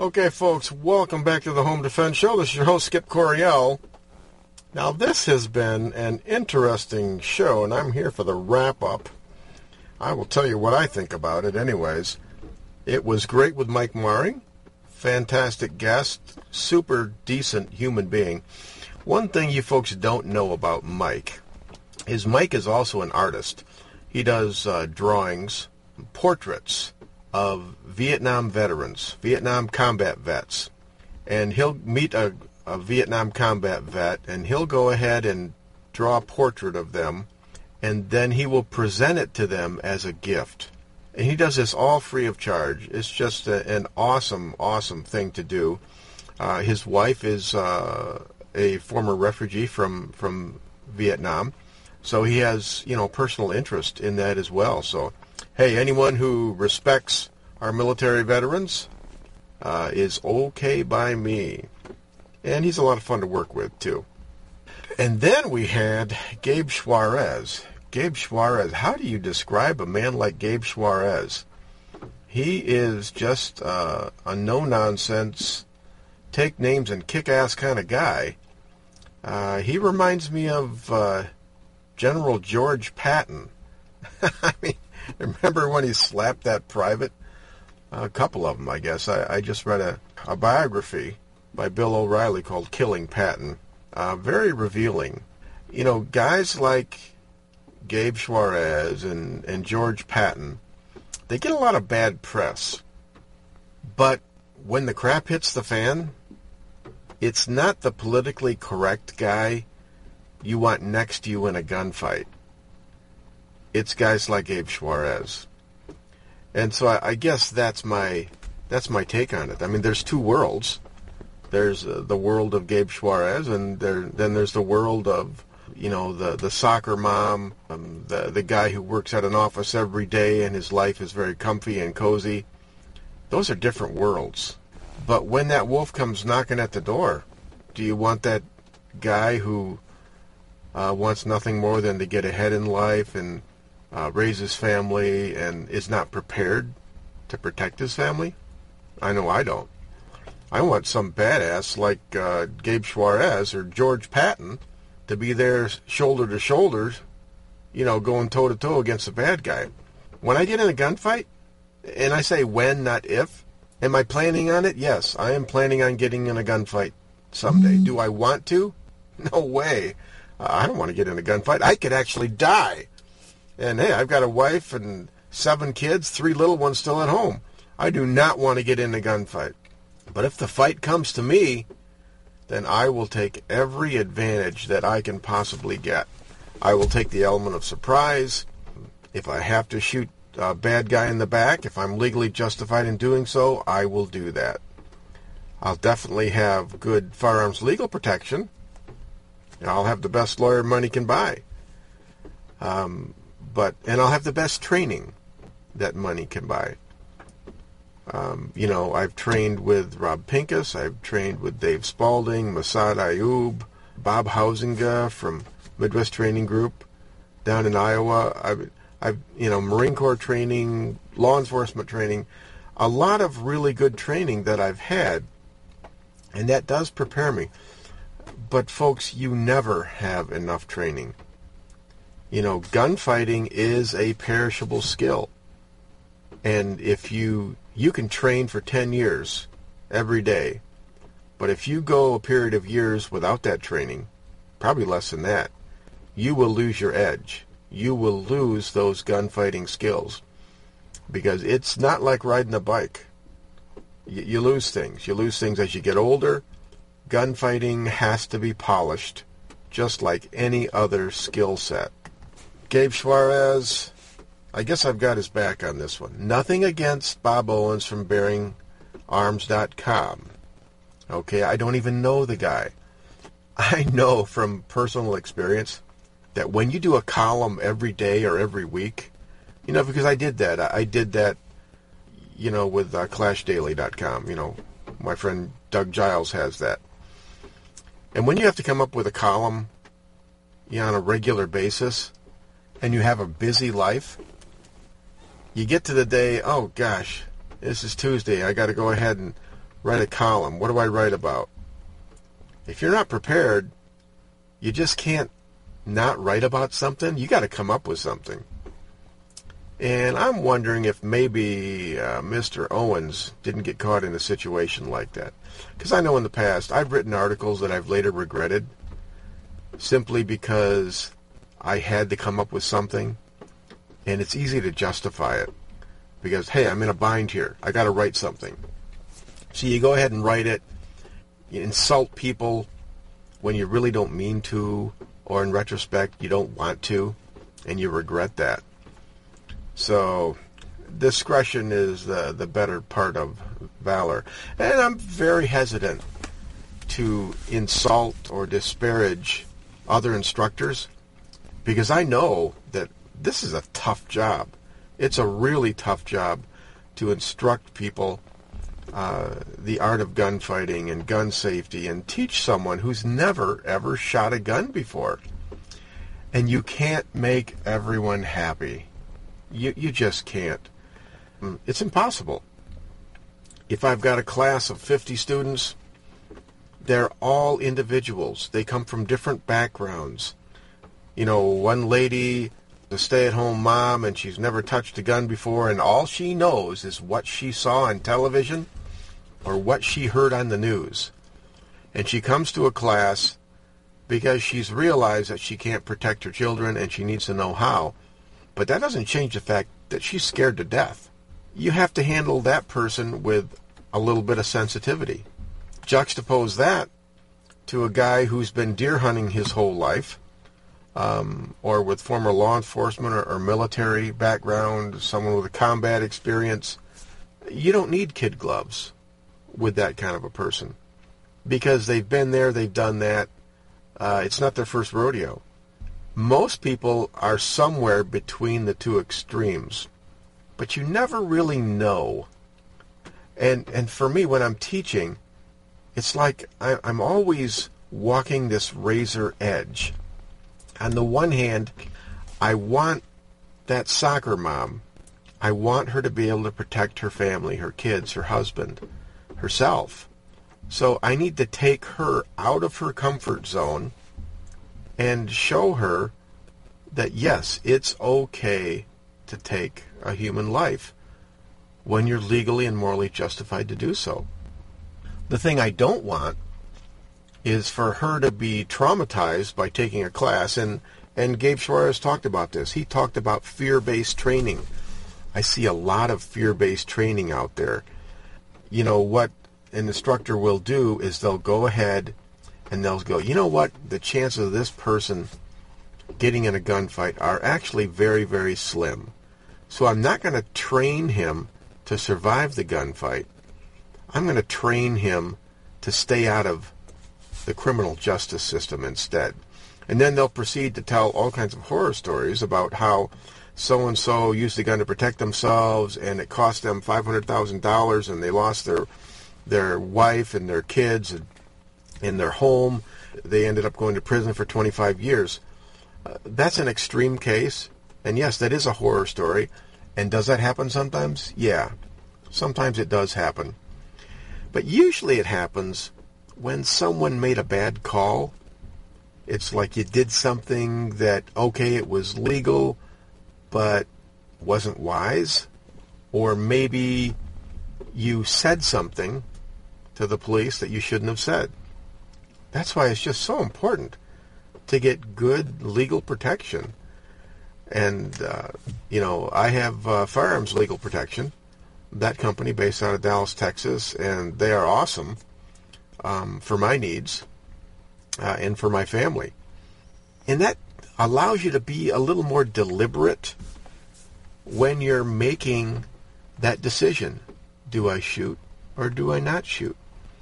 [SPEAKER 2] Okay, folks, welcome back to the Home Defense Show. This is your host, Skip Coryell. Now, this has been an interesting show, and I'm here for the wrap-up. I will tell you what I think about it anyways. It was great with Mike Maring. Fantastic guest. Super decent human being. One thing you folks don't know about Mike is Mike is also an artist. He does uh, drawings, portraits of Vietnam veterans, Vietnam combat vets. And he'll meet a, a Vietnam combat vet, and he'll go ahead and draw a portrait of them, and then he will present it to them as a gift. And he does this all free of charge. It's just a, an awesome, awesome thing to do. Uh, his wife is uh, a former refugee from, from Vietnam, so he has, you know, personal interest in that as well. So, hey, anyone who respects our military veterans uh, is okay by me. And he's a lot of fun to work with, too. And then we had Gabe Suarez. Gabe Suarez, how do you describe a man like Gabe Suarez? He is just uh, a no-nonsense, take names and kick-ass kind of guy. Uh, he reminds me of uh, General George Patton. I mean, remember when he slapped that private? A couple of them, I guess. I, I just read a, a biography by Bill O'Reilly called Killing Patton. Uh, very revealing. You know, guys like Gabe Suarez and, and George Patton, they get a lot of bad press. But when the crap hits the fan, it's not the politically correct guy you want next to you in a gunfight. It's guys like Gabe Suarez. And so I, I guess that's my that's my take on it. I mean, there's two worlds. There's uh, the world of Gabe Suarez, and there, then there's the world of, you know, the, the soccer mom, um, the, the guy who works at an office every day and his life is very comfy and cozy. Those are different worlds. But when that wolf comes knocking at the door, do you want that guy who uh, wants nothing more than to get ahead in life and Uh, raise his family and is not prepared to protect his family? I know I don't. I want some badass like uh, Gabe Suarez or George Patton to be there shoulder to shoulder, you know, going toe to toe against the bad guy. When I get in a gunfight, and I say when, not if, am I planning on it? Yes, I am planning on getting in a gunfight someday. Do I want to? No way. Uh, I don't want to get in a gunfight. I could actually die. And, hey, I've got a wife and seven kids, three little ones still at home. I do not want to get in a gunfight. But if the fight comes to me, then I will take every advantage that I can possibly get. I will take the element of surprise. If I have to shoot a bad guy in the back, if I'm legally justified in doing so, I will do that. I'll definitely have good firearms legal protection. I'll have the best lawyer money can buy. Um... But and I'll have the best training that money can buy. Um, you know, I've trained with Rob Pincus. I've trained with Dave Spalding, Masad Ayub, Bob Hausinga from Midwest Training Group down in Iowa. I've, I've, you know, Marine Corps training, law enforcement training, a lot of really good training that I've had, and that does prepare me. But folks, you never have enough training. You know, gunfighting is a perishable skill. And if you, you can train for ten years every day, but if you go a period of years without that training, probably less than that, you will lose your edge. You will lose those gunfighting skills. Because it's not like riding a bike. You, you lose things. You lose things as you get older. Gunfighting has to be polished, just like any other skill set. Gabe Suarez, I guess I've got his back on this one. Nothing against Bob Owens from Bearing Arms dot com. Okay, I don't even know the guy. I know from personal experience that when you do a column every day or every week, you know, because I did that. I did that, you know, with uh, Clash Daily dot com. You know, my friend Doug Giles has that. And when you have to come up with a column, you know, on a regular basis, and you have a busy life, you get to the day, oh gosh, this is Tuesday, I got to go ahead and write a column. What do I write about? If you're not prepared, you just can't not write about something. You got to come up with something. And I'm wondering if maybe uh, Mister Owens didn't get caught in a situation like that. Because I know in the past I've written articles that I've later regretted simply because I had to come up with something. And it's easy to justify it. Because, hey, I'm in a bind here. I got to write something. So you go ahead and write it. You insult people when you really don't mean to, or in retrospect, you don't want to, and you regret that. So discretion is the, the better part of valor. And I'm very hesitant to insult or disparage other instructors because I know that this is a tough job. It's a really tough job to instruct people uh, the art of gunfighting and gun safety and teach someone who's never, ever shot a gun before. And you can't make everyone happy. You, you just can't. It's impossible. If I've got a class of fifty students, they're all individuals. They come from different backgrounds. You know, one lady, a stay-at-home mom, and she's never touched a gun before, and all she knows is what she saw on television or what she heard on the news. And she comes to a class because she's realized that she can't protect her children and she needs to know how. But that doesn't change the fact that she's scared to death. You have to handle that person with a little bit of sensitivity. Juxtapose that to a guy who's been deer hunting his whole life, um, or with former law enforcement or, or military background, someone with a combat experience. You don't need kid gloves with that kind of a person because they've been there, they've done that. Uh, it's not their first rodeo. Most people are somewhere between the two extremes, but you never really know. And and for me, when I'm teaching, it's like I, I'm always walking this razor edge. On the one hand, I want that soccer mom, I want her to be able to protect her family, her kids, her husband, herself. So I need to take her out of her comfort zone and show her that, yes, it's okay to take a human life when you're legally and morally justified to do so. The thing I don't want is for her to be traumatized by taking a class, and, and Gabe Suarez talked about this. He talked about fear-based training. I see a lot of fear-based training out there. You know, what an instructor will do is they'll go ahead and they'll go, you know what, the chances of this person getting in a gunfight are actually very, very slim. So I'm not going to train him to survive the gunfight. I'm going to train him to stay out of the criminal justice system instead. And then they'll proceed to tell all kinds of horror stories about how so-and-so used a gun to protect themselves and it cost them five hundred thousand dollars and they lost their their wife and their kids and, and their home. They ended up going to prison for twenty-five years. Uh, that's an extreme case. And yes, that is a horror story. And does that happen sometimes? Yeah. Sometimes it does happen. But usually it happens when someone made a bad call. It's like you did something that, okay, it was legal, but wasn't wise. Or maybe you said something to the police that you shouldn't have said. That's why it's just so important to get good legal protection. And, uh, you know, I have uh, Firearms Legal Protection, that company based out of Dallas, Texas, and they are awesome um, for my needs uh, and for my family. And that allows you to be a little more deliberate when you're making that decision. Do I shoot or do I not shoot?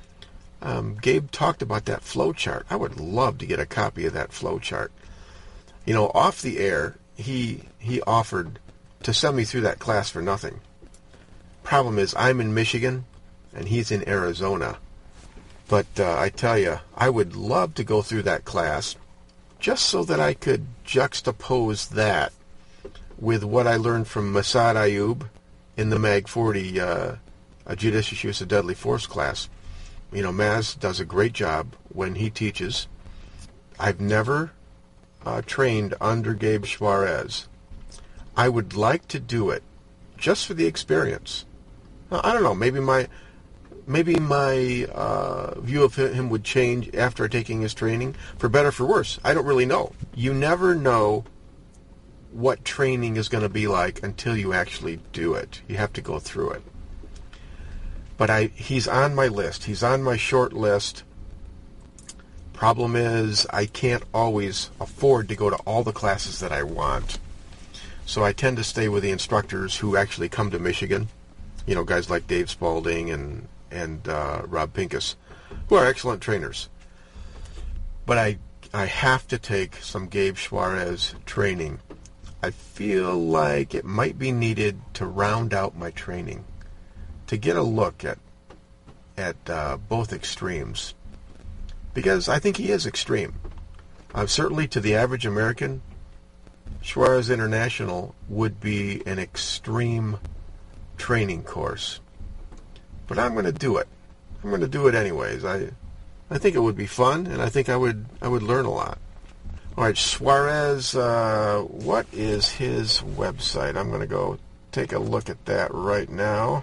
[SPEAKER 2] Um, Gabe talked about that flow chart. I would love to get a copy of that flow chart. You know, off the air, he he offered to send me through that class for nothing. Problem is, I'm in Michigan, and he's in Arizona. But uh, I tell you, I would love to go through that class just so that I could juxtapose that with what I learned from Massad Ayoob in the Mag forty uh, a judicious use of deadly force class. You know, Maz does a great job when he teaches. I've never uh, trained under Gabe Suarez. I would like to do it just for the experience. Now, I don't know, maybe my maybe my uh, view of him would change after taking his training, for better or for worse. I don't really know. You never know what training is going to be like until you actually do it. You have to go through it. But I, he's on my list. He's on my short list. Problem is, I can't always afford to go to all the classes that I want. So I tend to stay with the instructors who actually come to Michigan. You know, guys like Dave Spalding and, and uh, Rob Pincus, who are excellent trainers. But I, I have to take some Gabe Suarez training. I feel like it might be needed to round out my training, to get a look at at uh, both extremes, because I think he is extreme. Uh, certainly to the average American, Suarez International would be an extreme training course. But I'm going to do it. I'm going to do it anyways. I I think it would be fun, and I think I would I would learn a lot. All right, Suarez, uh, what is his website? I'm going to go take a look at that right now.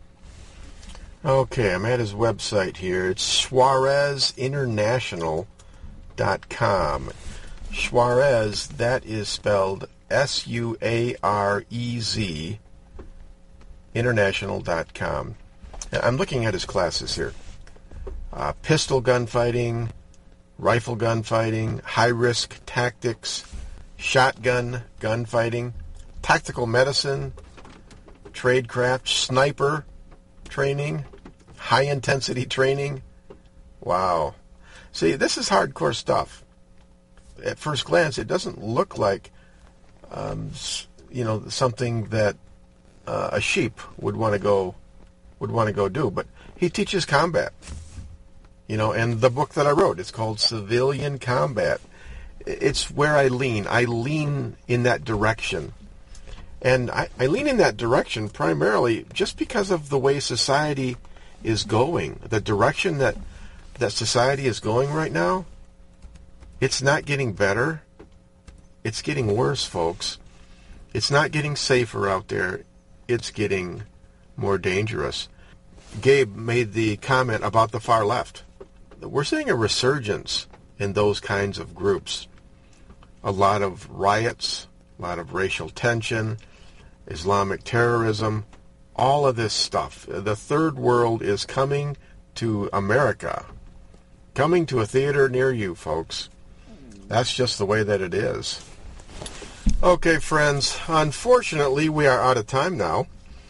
[SPEAKER 2] Okay, I'm at his website here. It's Suarez International dot com. Suarez, that is spelled S U A R E Z, International dot com. I'm looking at his classes here. Uh, pistol gunfighting, rifle gunfighting, high-risk tactics, shotgun gunfighting, tactical medicine, tradecraft, sniper training, high-intensity training. Wow. See, this is hardcore stuff. At first glance, it doesn't look like, um, you know, something that uh, a sheep would want to go would want to go do. But he teaches combat. You know, and the book that I wrote, it's called Civilian Combat. It's where I lean. I lean in that direction. And I, I lean in that direction primarily just because of the way society is going. The direction that, that society is going right now, it's not getting better. It's getting worse, folks. It's not getting safer out there. It's getting more dangerous. Gabe made the comment about the far left. We're seeing a resurgence in those kinds of groups. A lot of riots, a lot of racial tension, Islamic terrorism, all of this stuff. The third world is coming to America, coming to a theater near you, folks. That's just the way that it is. Okay, friends, unfortunately, we are out of time now.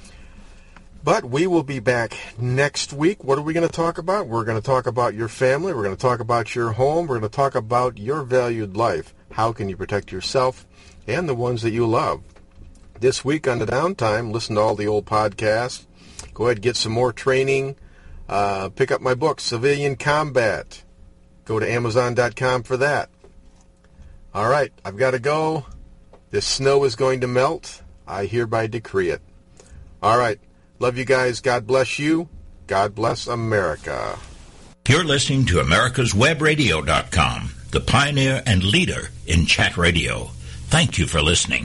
[SPEAKER 2] But we will be back next week. What are we going to talk about? We're going to talk about your family. We're going to talk about your home. We're going to talk about your valued life. How can you protect yourself and the ones that you love? This week on the downtime, listen to all the old podcasts. Go ahead and get some more training. Uh, pick up my book, Civilian Combat. Go to Amazon dot com for that. All right, I've got to go. This snow is going to melt. I hereby decree it. All right. Love you guys. God bless you. God bless America.
[SPEAKER 1] You're listening to Americas Web Radio dot com, the pioneer and leader in chat radio. Thank you for listening.